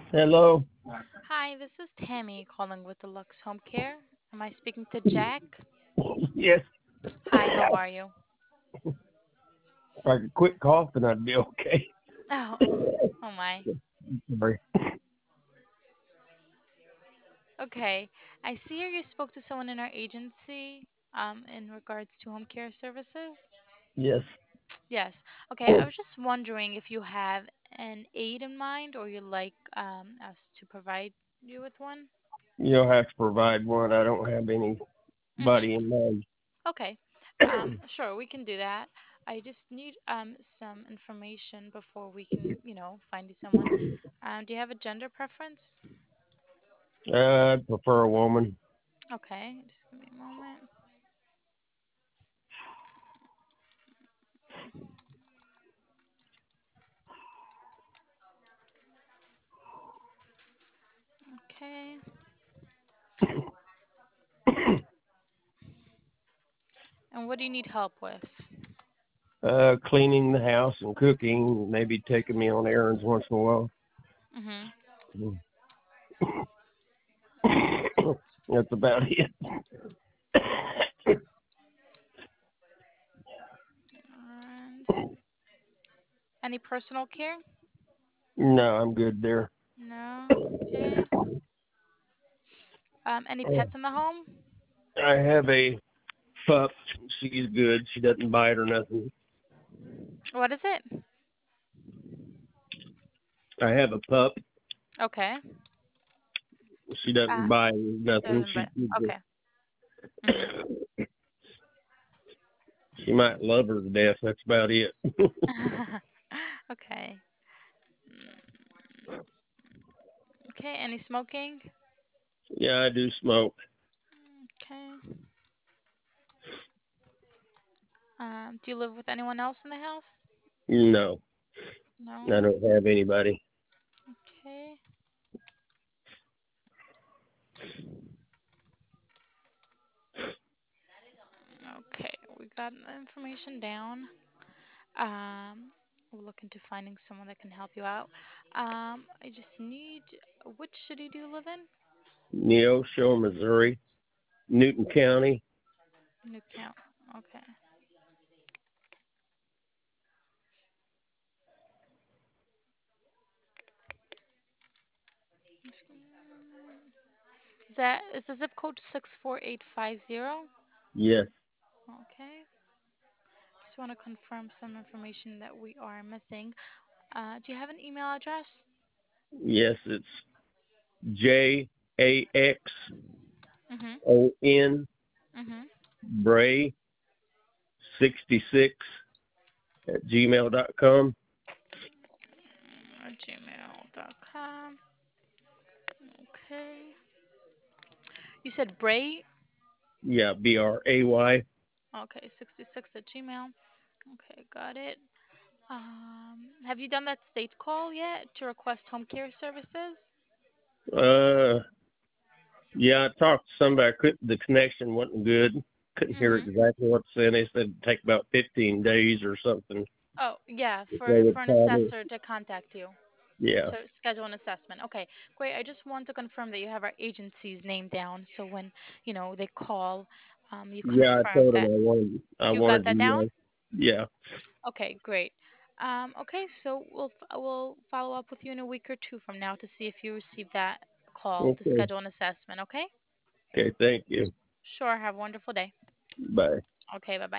Hello. Hi, this is Tammy calling with the Lux Home Care. Am I speaking to Jack? Yes, Hi, how are you? if I could quit coughing, I'd be okay. Oh, oh my. Sorry. Okay. I see here you spoke to someone in our agency in regards to home care services. Yes, Yes. Okay, I was just wondering if you have an aid in mind or you'd like us to provide you with one. you'll have to provide one. I don't have Mm-hmm. anybody in mind. Okay. Sure, we can do that. I just need some information before we can, find you someone. Do you have a gender preference? I'd prefer a woman. Okay, just give me a moment. Okay. And what do you need help with? Cleaning the house and cooking, maybe taking me on errands once in a while. Mhm. That's about it. And any personal care? No, I'm good there. No. Okay. Any pets in the home? I have a pup. She's good. She doesn't bite or nothing. What is it? I have a pup. Okay. She doesn't Uh, bite or nothing. doesn't She's but good. okay. Mhm. She might love her to death. That's about it. Okay. Okay. Any smoking? Yeah, I do smoke. Okay. Do you live with anyone else in the house? No, I No. don't have anybody. Okay. Okay. We got the information down. We're looking to finding someone that can help you out. I just need. Which city do you live in? Neosho, Missouri, Newton County. New Count. Okay. Is the zip code 64850? Yes, Okay. Just want to confirm some information that we are missing. Do you have an email address? yes, it's Mhm. JAXON Mhm. Bray 66 at gmail.com. Gmail.com. Okay. You said Bray. Yeah, BRAY. Okay, 66 at Gmail. Okay, got it. Have you done that state call yet to request home care services? Uh, yeah, I talked to somebody. The connection wasn't good. Couldn't hear Mhm. exactly what they said. They said it'd take about 15 days or something. Oh, yeah, If they for would an call me. assessor to contact you Yeah. to schedule an assessment. Okay, great. I just want to confirm that you have our agency's name down, so when they call, you Yeah, I confirm told him that I you got wanted that you down. guys. Yeah. Okay, great. Okay, so we'll follow up with you in a week or two from now to see if you received that call to Okay. schedule an assessment. Okay. Okay. Thank you. Sure. Have a wonderful day. Bye. Okay. Bye bye.